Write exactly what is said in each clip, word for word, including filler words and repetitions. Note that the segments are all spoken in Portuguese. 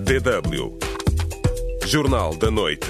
D W Jornal da Noite.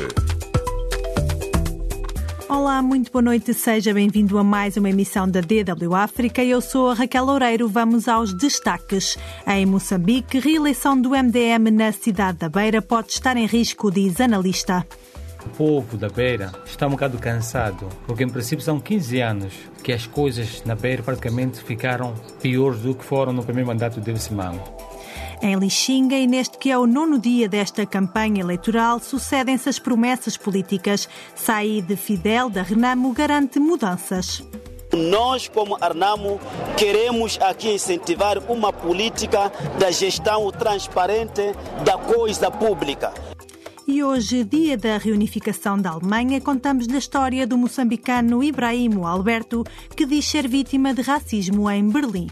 Olá, muito boa noite. Seja bem-vindo a mais uma emissão da D W África. Eu sou a Raquel Loureiro. Vamos aos destaques. Em Moçambique, reeleição do M D M na cidade da Beira pode estar em risco, diz analista. O povo da Beira está um bocado cansado, porque em princípio são quinze anos que as coisas na Beira praticamente ficaram piores do que foram no primeiro mandato de Simango. Em Lixinga, e neste que é o nono dia desta campanha eleitoral, sucedem-se as promessas políticas. Saíde Fidel, da Renamo, garante mudanças. Nós, como Renamo, queremos aqui incentivar uma política da gestão transparente da coisa pública. E hoje, dia da reunificação da Alemanha, contamos-lhe a história do moçambicano Ibrahimo Alberto, que diz ser vítima de racismo em Berlim.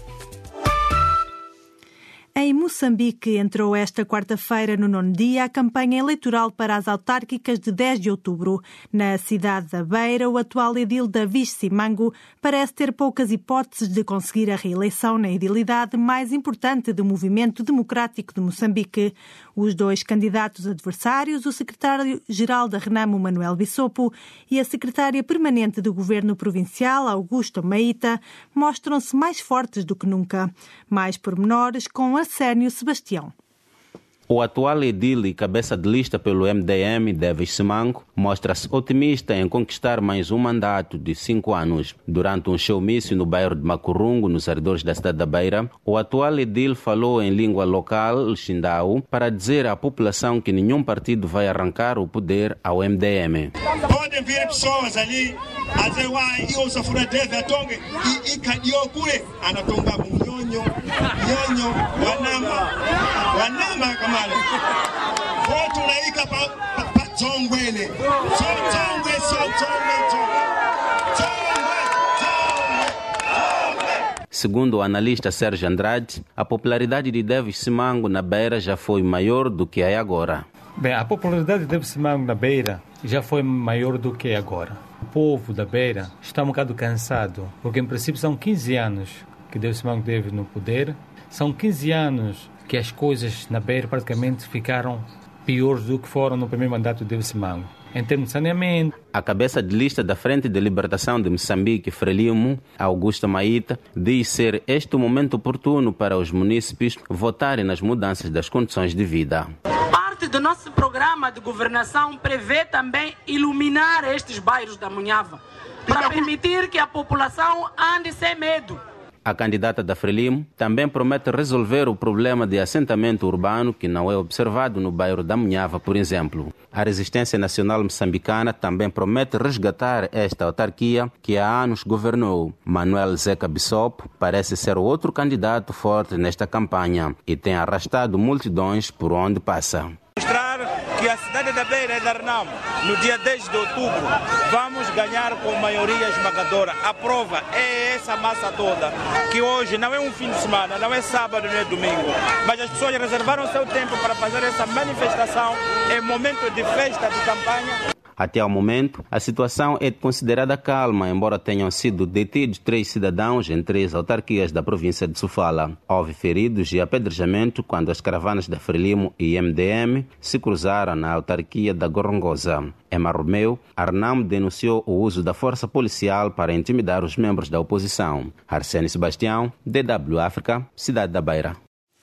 Em Moçambique, entrou esta quarta-feira, no nono dia, a campanha eleitoral para as autárquicas de dez de outubro. Na cidade da Beira, o atual edil David Simango parece ter poucas hipóteses de conseguir a reeleição na edilidade mais importante do movimento democrático de Moçambique. Os dois candidatos adversários, o secretário-geral da Renamo, Manuel Bissopo, e a secretária permanente do governo provincial, Augusto Maíta, mostram-se mais fortes do que nunca. Mais pormenores com a Arsénio Sebastião. O atual edil e cabeça de lista pelo M D M, David Simango, mostra-se otimista em conquistar mais um mandato de cinco anos. Durante um showmício no bairro de Macurungu, nos arredores da cidade da Beira, o atual edil falou em língua local, Xindau, para dizer à população que nenhum partido vai arrancar o poder ao M D M. Podem vir pessoas ali a dizer que eu sou furadeve, e cadio kule, anatonga munhonho, nyonyo, wanama, wanama kamale. Voto naika pa pa tongwele. So tongwe, so tongwe, tongwe, tongwe. Segundo o analista Sérgio Andrade, a popularidade de David Simango na Beira já foi maior do que é agora. Bem, a popularidade de David Simango na Beira já foi maior do que é agora. O povo da Beira está um bocado cansado, porque em princípio são quinze anos que David Simango esteve no poder. São quinze anos que as coisas na Beira praticamente ficaram piores do que foram no primeiro mandato de David Simango. Em termos de saneamento. A cabeça de lista da Frente de Libertação de Moçambique, Frelimo, Augusto Maíta, diz ser este o momento oportuno para os munícipes votarem nas mudanças das condições de vida. Parte do nosso programa de governação prevê também iluminar estes bairros da Munhava, para permitir que a população ande sem medo. A candidata da Frelimo também promete resolver o problema de assentamento urbano que não é observado no bairro da Munhava, por exemplo. A Resistência Nacional Moçambicana também promete resgatar esta autarquia que há anos governou. Manuel Zeca Bissopo parece ser o outro candidato forte nesta campanha e tem arrastado multidões por onde passa. Mostrar que a cidade da Beira é da Renamo. No dia dez de outubro, vamos ganhar com maioria esmagadora. A prova é essa massa toda, que hoje não é um fim de semana, não é sábado, não é domingo, mas as pessoas reservaram seu tempo para fazer essa manifestação em momento de festa, de campanha. Até ao momento, a situação é considerada calma, embora tenham sido detidos três cidadãos em três autarquias da província de Sofala. Houve feridos e apedrejamento quando as caravanas da Frelimo e M D M se cruzaram na autarquia da Gorongosa. Em Marromeu, a Renamo denunciou o uso da força policial para intimidar os membros da oposição. Arsénio Sebastião, D W África, Cidade da Beira.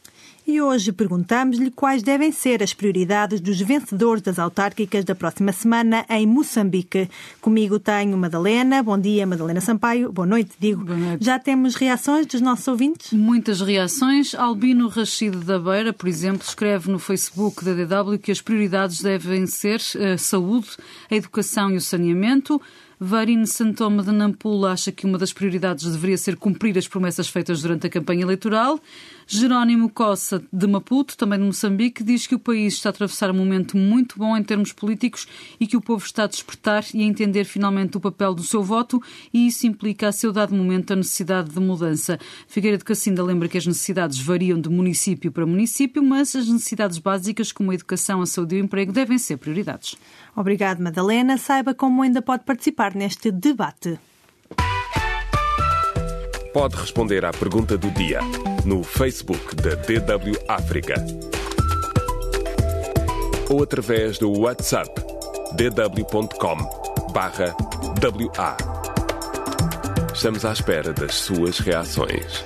E hoje perguntamos-lhe quais devem ser as prioridades dos vencedores das autárquicas da próxima semana em Moçambique. Comigo tenho Madalena. Bom dia, Madalena Sampaio. Boa noite, digo. Boa noite. Já temos reações dos nossos ouvintes? Muitas reações. Albino Rachid da Beira, por exemplo, escreve no Facebook da D W que as prioridades devem ser a saúde, a educação e o saneamento. Varine Santoma de Nampula acha que uma das prioridades deveria ser cumprir as promessas feitas durante a campanha eleitoral. Jerónimo Cossa, de Maputo, também de Moçambique, diz que o país está a atravessar um momento muito bom em termos políticos e que o povo está a despertar e a entender finalmente o papel do seu voto, e isso implica a seu dado momento a necessidade de mudança. Figueiredo Cacinda lembra que as necessidades variam de município para município, mas as necessidades básicas como a educação, a saúde e o emprego devem ser prioridades. Obrigado, Madalena. Saiba como ainda pode participar neste debate. Pode responder à pergunta do dia no Facebook da D W África. ou através do WhatsApp d w ponto com barra w a. Estamos à espera das suas reações.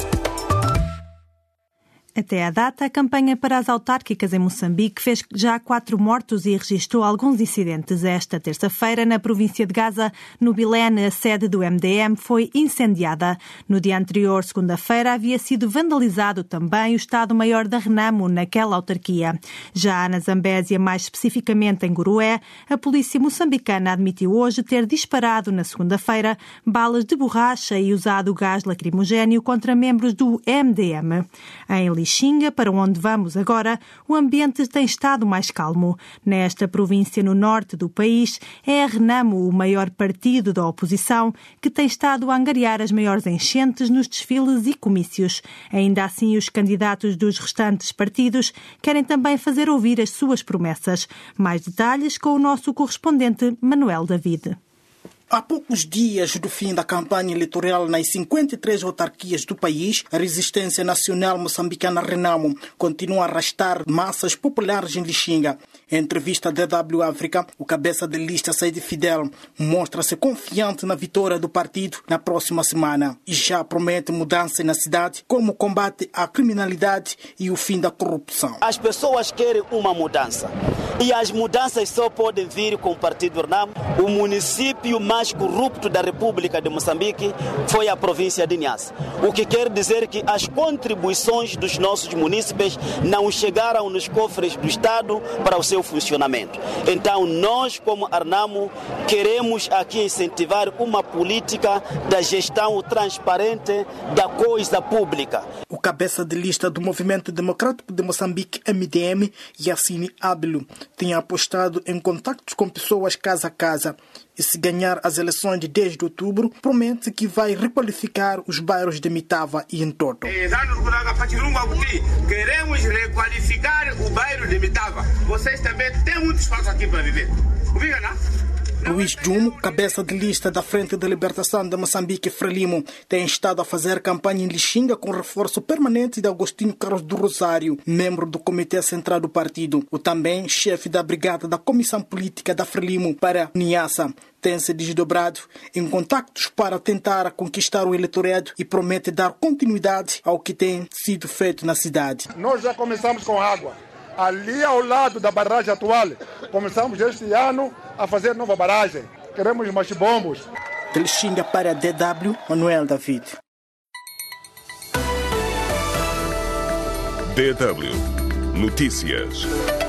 Até à data, a campanha para as autárquicas em Moçambique fez já quatro mortos e registrou alguns incidentes. Esta terça-feira, na província de Gaza, no Bilene, a sede do M D M foi incendiada. No dia anterior, segunda-feira, havia sido vandalizado também o Estado-Maior da Renamo, naquela autarquia. Já na Zambésia, mais especificamente em Gurué, a polícia moçambicana admitiu hoje ter disparado na segunda-feira balas de borracha e usado gás lacrimogéneo contra membros do M D M. Em Xinga, para onde vamos agora, o ambiente tem estado mais calmo. Nesta província no norte do país, é a Renamo, o maior partido da oposição, que tem estado a angariar as maiores enchentes nos desfiles e comícios. Ainda assim, os candidatos dos restantes partidos querem também fazer ouvir as suas promessas. Mais detalhes com o nosso correspondente Manuel David. Há poucos dias do fim da campanha eleitoral nas cinquenta e três autarquias do país, a resistência nacional moçambicana Renamo continua a arrastar massas populares em Lixinga. Em entrevista à D W África, o cabeça de lista Said Fidel mostra-se confiante na vitória do partido na próxima semana e já promete mudança na cidade, como o combate à criminalidade e o fim da corrupção. As pessoas querem uma mudança e as mudanças só podem vir com o partido Renamo. O município mais mais corrupto da República de Moçambique foi a província de Niassa. O que quer dizer que as contribuições dos nossos munícipes não chegaram nos cofres do Estado para o seu funcionamento. Então, nós, como Renamo, queremos aqui incentivar uma política da gestão transparente da coisa pública. O cabeça de lista do Movimento Democrático de Moçambique, M D M, Yassine Abelo, tem apostado em contactos com pessoas casa a casa. E se ganhar as eleições de dez de outubro, promete que vai requalificar os bairros de Mitava e entorno. Queremos requalificar o bairro de Mitava. Vocês também têm muito espaço aqui para viver. Obriga, não? Luís Jumo, cabeça de lista da Frente de Libertação de Moçambique, Frelimo, tem estado a fazer campanha em Lixinga com reforço permanente de Agostinho Carlos do Rosário, membro do Comitê Central do Partido. O também chefe da Brigada da Comissão Política da Frelimo para Niassa tem se desdobrado em contactos para tentar conquistar o eleitorado e promete dar continuidade ao que tem sido feito na cidade. Nós já começamos com água. Ali ao lado da barragem atual, começamos este ano a fazer nova barragem. Queremos mais bombos. De Lixinga para a D W, Manuel David. D W Notícias.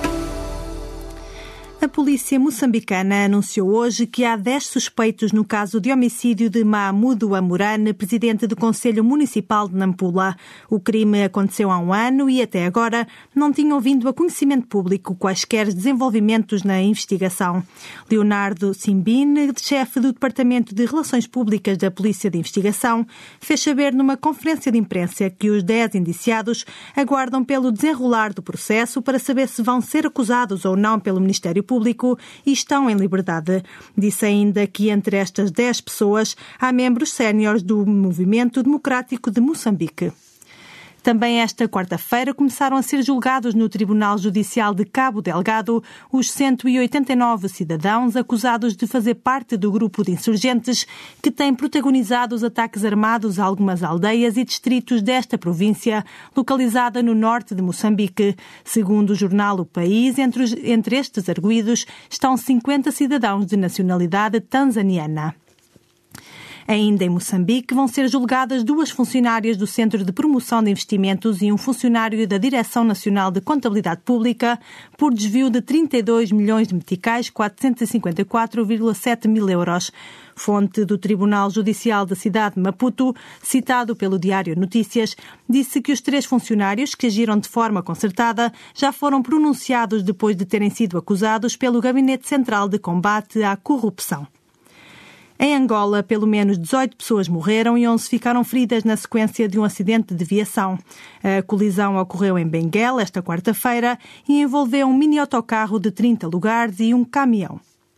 A polícia moçambicana anunciou hoje que há dez suspeitos no caso de homicídio de Mahmoud Amurane, presidente do Conselho Municipal de Nampula. O crime aconteceu há um ano e até agora não tinham vindo a conhecimento público quaisquer desenvolvimentos na investigação. Leonardo Simbine, chefe do Departamento de Relações Públicas da Polícia de Investigação, fez saber numa conferência de imprensa que os dez indiciados aguardam pelo desenrolar do processo para saber se vão ser acusados ou não pelo Ministério Público e estão em liberdade. Disse ainda que entre estas dez pessoas há membros séniores do Movimento Democrático de Moçambique. Também esta quarta-feira começaram a ser julgados no Tribunal Judicial de Cabo Delgado os cento e oitenta e nove cidadãos acusados de fazer parte do grupo de insurgentes que tem protagonizado os ataques armados a algumas aldeias e distritos desta província, localizada no norte de Moçambique. Segundo o jornal O País, entre, os, entre estes arguidos estão cinquenta cidadãos de nacionalidade tanzaniana. Ainda em Moçambique, vão ser julgadas duas funcionárias do Centro de Promoção de Investimentos e um funcionário da Direção Nacional de Contabilidade Pública por desvio de trinta e dois milhões de meticais, quatrocentos e cinquenta e quatro vírgula sete mil euros. Fonte do Tribunal Judicial da cidade de Maputo, citado pelo Diário Notícias, disse que os três funcionários que agiram de forma concertada já foram pronunciados depois de terem sido acusados pelo Gabinete Central de Combate à Corrupção. Em Angola, pelo menos dezoito pessoas morreram e onze ficaram feridas na sequência de um acidente de viação. A colisão ocorreu em Benguela esta quarta-feira e envolveu um mini-autocarro de trinta lugares e um caminhão.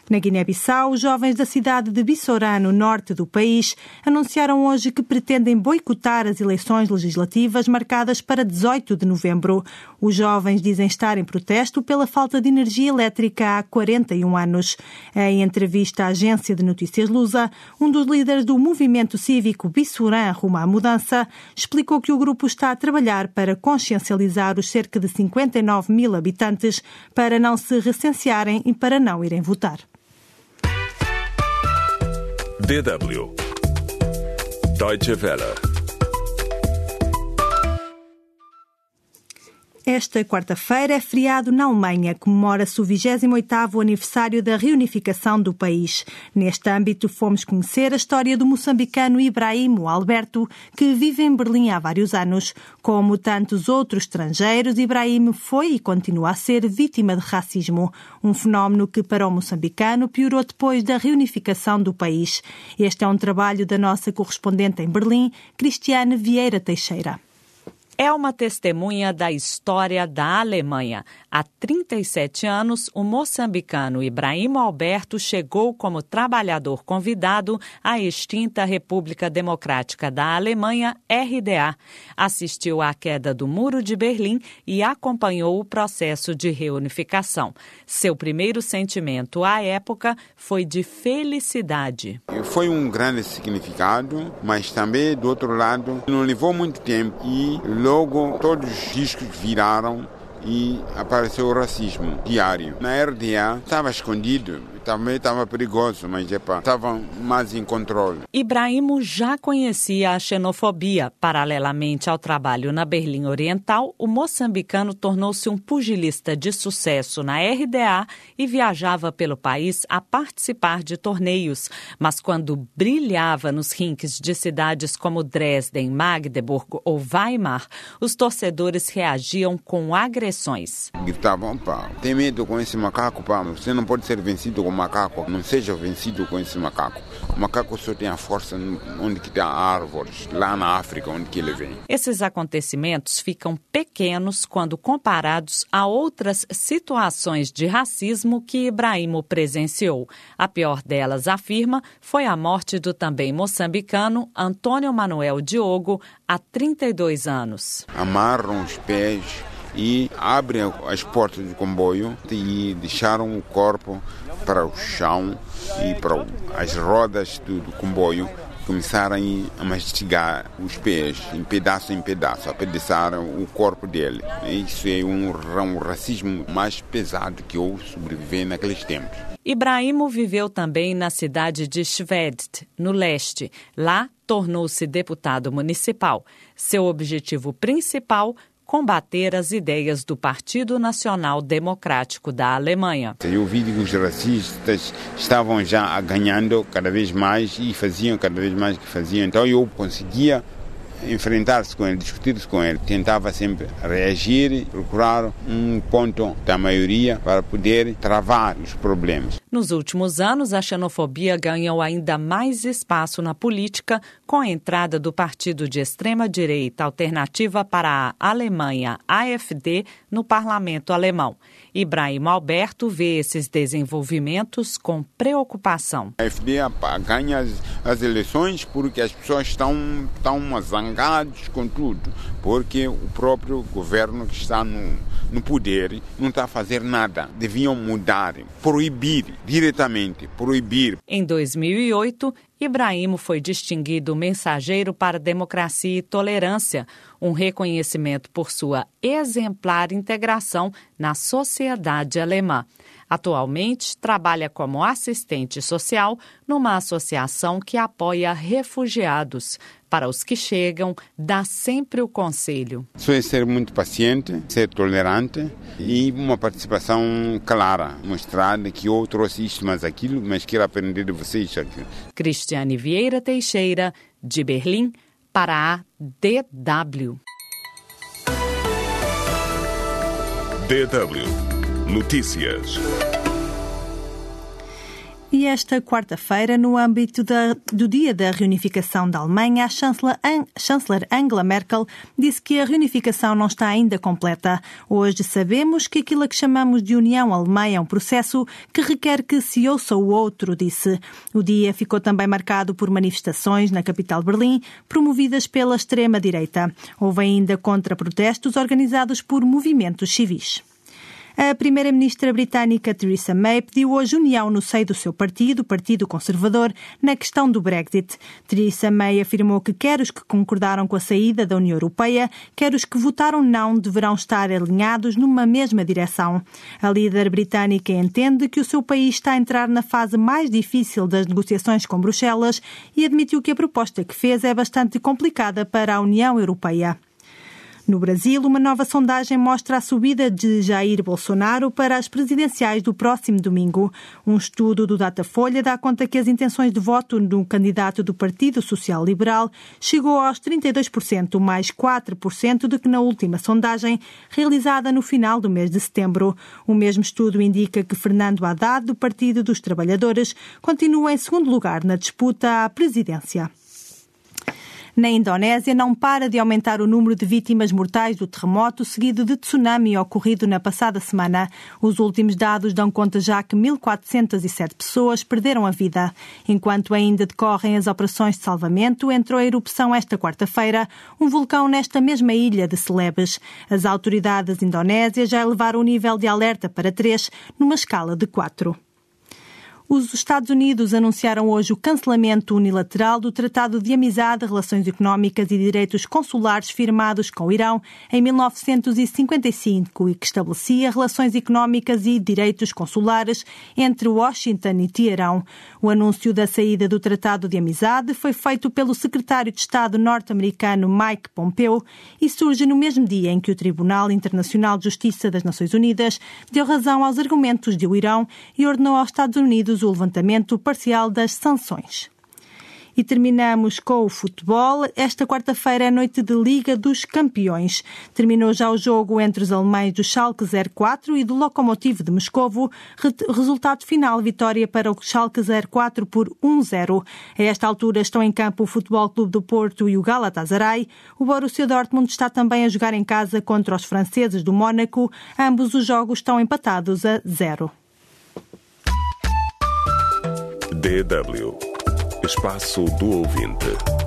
Na Guiné-Bissau, os jovens da cidade de Bissorã, no norte do país, anunciaram hoje que pretendem boicotar as eleições legislativas marcadas para dezoito de novembro. Os jovens dizem estar em protesto pela falta de energia elétrica há quarenta e um anos. Em entrevista à agência de notícias Lusa, um dos líderes do movimento cívico Bissorã Rumo à Mudança explicou que o grupo está a trabalhar para consciencializar os cerca de cinquenta e nove mil habitantes para não se recensearem e para não irem votar. D W Deutsche Welle. Esta quarta-feira é feriado na Alemanha. Comemora-se o vigésimo oitavo aniversário da reunificação do país. Neste âmbito, fomos conhecer a história do moçambicano Ibrahimo Alberto, que vive em Berlim há vários anos. Como tantos outros estrangeiros, Ibrahimo foi e continua a ser vítima de racismo. Um fenómeno que, para o moçambicano, piorou depois da reunificação do país. Este é um trabalho da nossa correspondente em Berlim, Cristiane Vieira Teixeira. É uma testemunha da história da Alemanha. Há trinta e sete anos, o moçambicano Ibrahimo Alberto chegou como trabalhador convidado à extinta República Democrática da Alemanha, R D A. Assistiu à queda do Muro de Berlim e acompanhou o processo de reunificação. Seu primeiro sentimento à época foi de felicidade. Foi um grande significado, mas também, do outro lado, não levou muito tempo e logo todos os discos viraram e apareceu o racismo diário. Na R D A estava escondido, também estava perigoso, mas epa, estava mais em controle. Ibrahimo já conhecia a xenofobia. Paralelamente ao trabalho na Berlim Oriental, o moçambicano tornou-se um pugilista de sucesso na R D A e viajava pelo país a participar de torneios. Mas quando brilhava nos rinques de cidades como Dresden, Magdeburg ou Weimar, os torcedores reagiam com agressões. Gritavam, pá, tem medo com esse macaco, pá, você não pode ser vencido com macaco, não seja vencido com esse macaco. O macaco só tem a força onde que tem árvores, lá na África, onde que ele vem. Esses acontecimentos ficam pequenos quando comparados a outras situações de racismo que Ibrahimo presenciou. A pior delas, afirma, foi a morte do também moçambicano Antônio Manuel Diogo, há trinta e dois anos. Amarram os pés e abrem as portas do comboio e deixaram o corpo para o chão e para as rodas do, do comboio começaram a mastigar os pés, em pedaço em pedaço, apedaçaram o corpo dele. Isso é um, um racismo mais pesado que eu sobrevivi naqueles tempos. Ibrahimo viveu também na cidade de Schwedt, no leste. Lá, tornou-se deputado municipal. Seu objetivo principal, combater as ideias do Partido Nacional Democrático da Alemanha. Eu vi que os racistas estavam já ganhando cada vez mais e faziam cada vez mais que faziam. Então eu conseguia enfrentar-se com ele, discutir-se com ele. Tentava sempre reagir, procurar um ponto da maioria para poder travar os problemas. Nos últimos anos, a xenofobia ganhou ainda mais espaço na política com a entrada do partido de extrema-direita Alternativa para a Alemanha, A F D, no parlamento alemão. Ibrahimo Alberto vê esses desenvolvimentos com preocupação. A A F D ganha as, as eleições porque as pessoas estão, estão zangadas com tudo, porque o próprio governo que está no, no poder não está a fazer nada. Deviam mudar, proibir, diretamente, proibir. Em dois mil e oito, Ibrahimo foi distinguido mensageiro para a democracia e tolerância, um reconhecimento por sua exemplar integração na sociedade alemã. Atualmente, trabalha como assistente social numa associação que apoia refugiados. Para os que chegam, dá sempre o conselho. Só é ser muito paciente, ser tolerante e uma participação clara. Mostrar que eu trouxe isto, mas aquilo, mas quero aprender de vocês aquilo. Cristiane Vieira Teixeira, de Berlim, para a D W. D W Notícias. E E esta quarta-feira, no âmbito da, do Dia da Reunificação da Alemanha, a chanceler, An, chanceler Angela Merkel disse que a reunificação não está ainda completa. Hoje sabemos que aquilo a que chamamos de União Alemã é um processo que requer que se ouça o outro, disse. O dia ficou também marcado por manifestações na capital Berlim, promovidas pela extrema-direita. Houve ainda contra-protestos organizados por movimentos civis. A primeira-ministra britânica Theresa May pediu hoje união no seio do seu partido, o Partido Conservador, na questão do Brexit. Theresa May afirmou que quer os que concordaram com a saída da União Europeia, quer os que votaram não, deverão estar alinhados numa mesma direção. A líder britânica entende que o seu país está a entrar na fase mais difícil das negociações com Bruxelas e admitiu que a proposta que fez é bastante complicada para a União Europeia. No Brasil, uma nova sondagem mostra a subida de Jair Bolsonaro para as presidenciais do próximo domingo. Um estudo do Datafolha dá conta que as intenções de voto no candidato do Partido Social Liberal chegou aos trinta e dois por cento, mais quatro por cento do que na última sondagem, realizada no final do mês de setembro. O mesmo estudo indica que Fernando Haddad, do Partido dos Trabalhadores, continua em segundo lugar na disputa à presidência. Na Indonésia, não para de aumentar o número de vítimas mortais do terremoto seguido de tsunami ocorrido na passada semana. Os últimos dados dão conta já que mil quatrocentas e sete pessoas perderam a vida. Enquanto ainda decorrem as operações de salvamento, entrou a erupção esta quarta-feira um vulcão nesta mesma ilha de Celebes. As autoridades indonésias já elevaram o nível de alerta para três, numa escala de quatro. Os Estados Unidos anunciaram hoje o cancelamento unilateral do Tratado de Amizade, Relações Económicas e Direitos Consulares firmados com o Irão em mil novecentos e cinquenta e cinco e que estabelecia relações económicas e direitos consulares entre Washington e Teherão. O anúncio da saída do Tratado de Amizade foi feito pelo secretário de Estado norte-americano Mike Pompeo e surge no mesmo dia em que o Tribunal Internacional de Justiça das Nações Unidas deu razão aos argumentos de o Irão e ordenou aos Estados Unidos o levantamento parcial das sanções. E terminamos com o futebol. Esta quarta-feira é noite de Liga dos Campeões. Terminou já o jogo entre os alemães do Schalke zero quatro e do Lokomotiv de Moscovo. Resultado final, vitória para o Schalke zero quatro por um zero. A esta altura estão em campo o Futebol Clube do Porto e o Galatasaray. O Borussia Dortmund está também a jogar em casa contra os franceses do Mónaco. Ambos os jogos estão empatados a zero. D W Espaço do Ouvinte.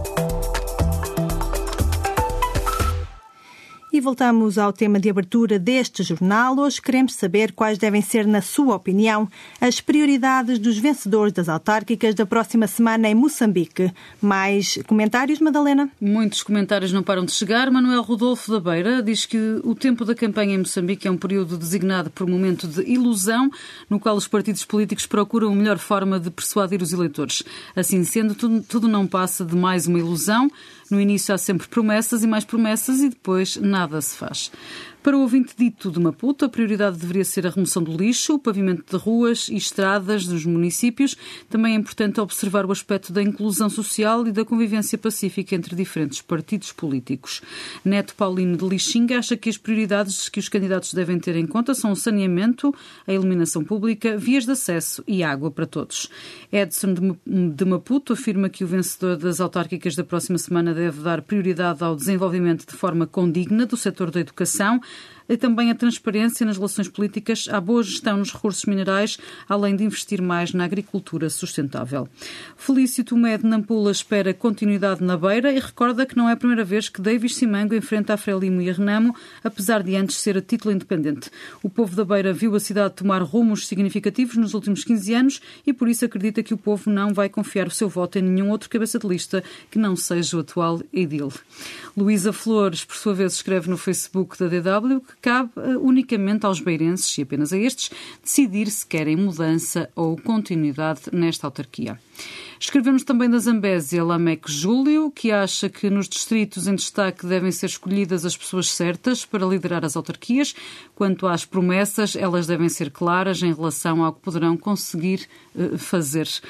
E voltamos ao tema de abertura deste jornal. Hoje queremos saber quais devem ser, na sua opinião, as prioridades dos vencedores das autárquicas da próxima semana em Moçambique. Mais comentários, Madalena? Muitos comentários não param de chegar. Manuel Rodolfo da Beira diz que o tempo da campanha em Moçambique é um período designado por momento de ilusão, no qual os partidos políticos procuram a melhor forma de persuadir os eleitores. Assim sendo, tudo, tudo não passa de mais uma ilusão. No início há sempre promessas e mais promessas e depois nada se faz. Para o ouvinte dito de Maputo, a prioridade deveria ser a remoção do lixo, o pavimento de ruas e estradas dos municípios. Também é importante observar o aspecto da inclusão social e da convivência pacífica entre diferentes partidos políticos. Neto Paulino de Lixinga acha que as prioridades que os candidatos devem ter em conta são o saneamento, a iluminação pública, vias de acesso e água para todos. Edson de Maputo afirma que o vencedor das autárquicas da próxima semana deve dar prioridade ao desenvolvimento de forma condigna do setor da educação, e também a transparência nas relações políticas, a boa gestão nos recursos minerais, além de investir mais na agricultura sustentável. Felício Tomé de Nampula espera continuidade na Beira e recorda que não é a primeira vez que Davis Simango enfrenta a Frelimo e a Renamo, apesar de antes ser a título independente. O povo da Beira viu a cidade tomar rumos significativos nos últimos quinze anos e por isso acredita que o povo não vai confiar o seu voto em nenhum outro cabeça de lista que não seja o atual edil. Luísa Flores, por sua vez, escreve no Facebook da D W que cabe unicamente aos beirenses, e apenas a estes, decidir se querem mudança ou continuidade nesta autarquia. Escrevemos também da Zambésia Lameque Júlio, que acha que nos distritos em destaque devem ser escolhidas as pessoas certas para liderar as autarquias. Quanto às promessas, elas devem ser claras em relação ao que poderão conseguir uh, fazer.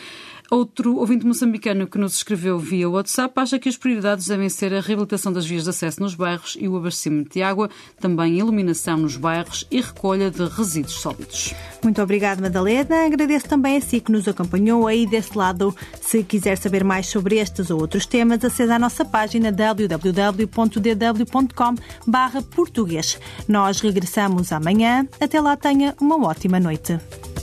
Outro ouvinte moçambicano que nos escreveu via WhatsApp acha que as prioridades devem ser a reabilitação das vias de acesso nos bairros e o abastecimento de água, também iluminação nos bairros e recolha de resíduos sólidos. Muito obrigada, Madalena. Agradeço também a si que nos acompanhou aí desse lado. Se quiser saber mais sobre estes ou outros temas, aceda à nossa página w w w ponto d w ponto com barra português. Nós regressamos amanhã. Até lá, tenha uma ótima noite.